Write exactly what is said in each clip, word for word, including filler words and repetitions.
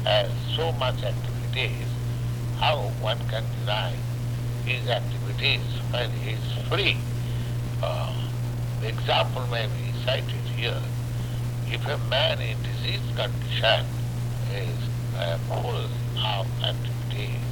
has so much activities, how one can deny his activities when he is free? Uh, the example may be cited here. If a man in disease condition is uh, full of activities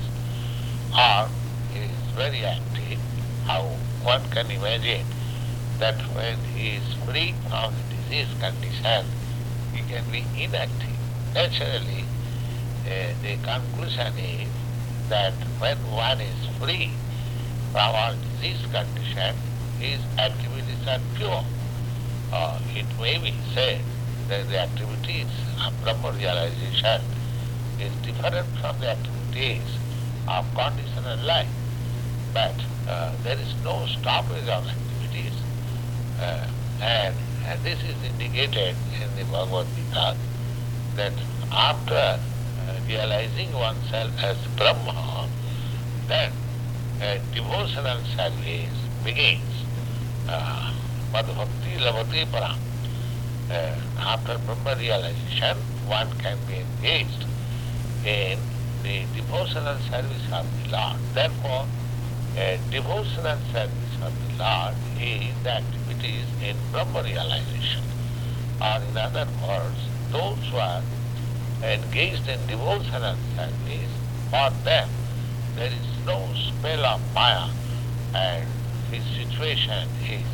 or is very active, how one can imagine that when he is free from the disease condition, he can be inactive. Naturally, uh, the conclusion is that when one is free from all disease condition, his activities are pure. Uh, it may be said that the activities of Brahma realization is different from the activities of conditional life. But uh, there is no stoppage of activities, uh, and, and this is indicated in the Bhagavad Gita that after uh, realizing oneself as Brahma, then a devotional service begins. Uh, Madhvakti lavati param. Uh, after Brahma realization, one can be engaged in the devotional service of the Lord. Therefore, a devotional service of the Lord is the activities in Brahma realization. Or in other words, those who are engaged in devotional service, for them there is no spell of Maya, and his situation is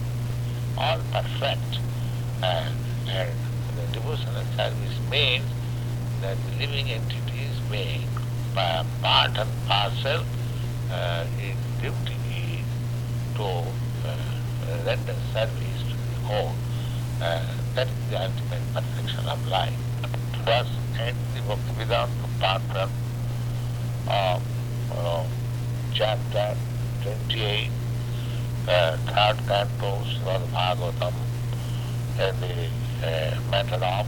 all perfect. And, and the devotional service means that the living entity is being uh, part and parcel. Uh, his duty is to uh, render service to the whole. Uh, that is the ultimate perfection of life. Thus ends the Bhaktivedanta part of uh, uh, chapter twenty-eight, uh, third canto, Srimad Bhagavatam, and the uh, matter of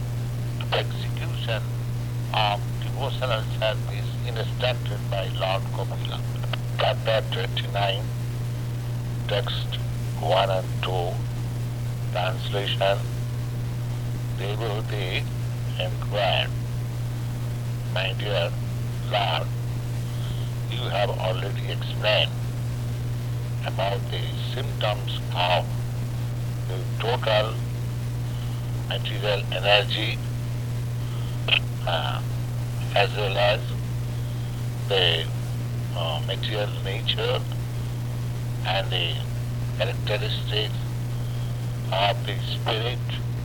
execution of devotional service instructed by Lord Kapila. Chapter twenty-nine, text one and two, translation. Devotee inquired, my dear Lord, you have already explained about the symptoms of the total material energy uh, as well as the uh, material nature and the characteristics of the spirit,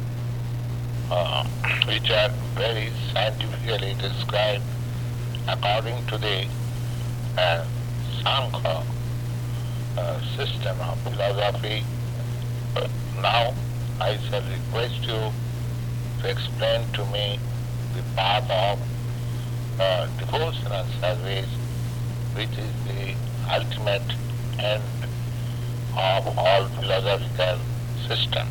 uh, which are very scientifically described according to the uh, Sankhya uh, system of philosophy. Uh, now I shall request you to explain to me the path of uh, devotional service, which is the ultimate end of all philosophical system.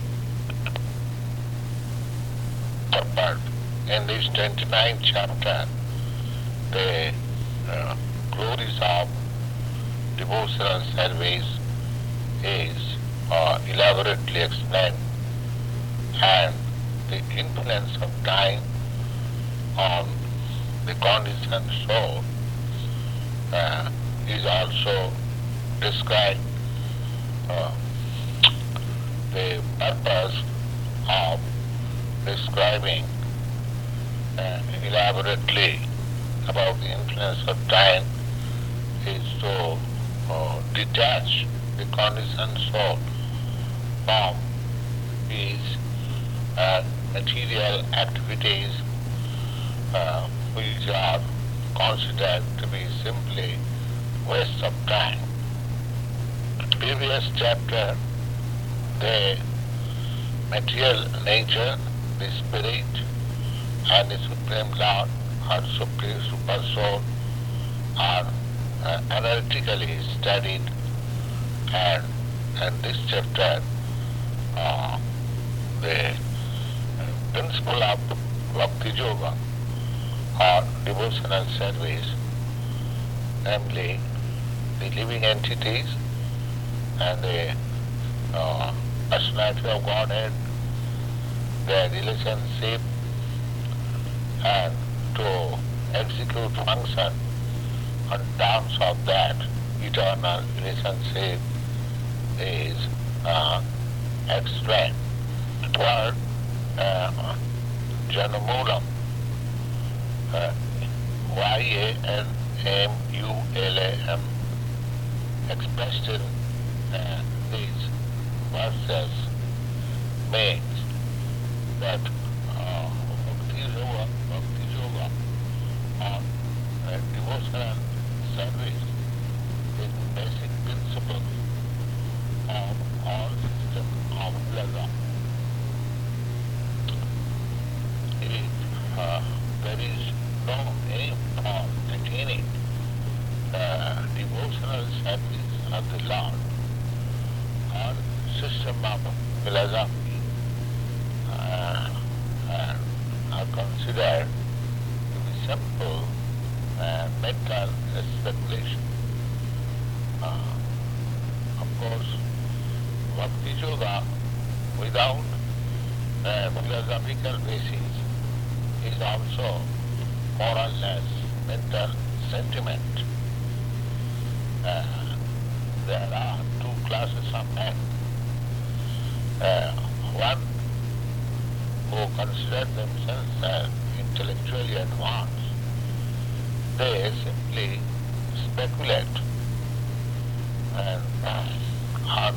But in this twenty-ninth chapter, the uh, glories of devotional service is uh, elaborately explained, and the influence of time on the conditioned soul uh, is also described. Uh, the purpose of describing uh, elaborately about the influence of time is to uh, detach the conditioned soul from his uh, material activities, uh, which are considered to be simply waste of time. Previous chapter, the material nature, the spirit, and the Supreme Lord or Supreme Super Soul are uh, analytically studied, and in this chapter, uh, the principle of Bhakti Yoga or devotional service, namely the living entities and the uh, personality of Godhead, their relationship, and to should function on terms of that eternal relationship is uh, explained. Word uh, Janamulam, uh, Y A N M U L A M, expressed in uh, these verses means that uh, Bhakti Yoga, Bhakti Yoga, or uh, devotional service is the basic principle of all system of pleasure. If uh, there is no aim for attaining uh, devotional service of the Lord or system of philosophy uh, and are considered to be simple uh, mental speculation. Uh, of course, Bhakti Yoga without a philosophical basis is also more or less mental sentiment. Uh, there are two classes of men. Uh, one who consider themselves as intellectually advanced, they simply speculate and uh, on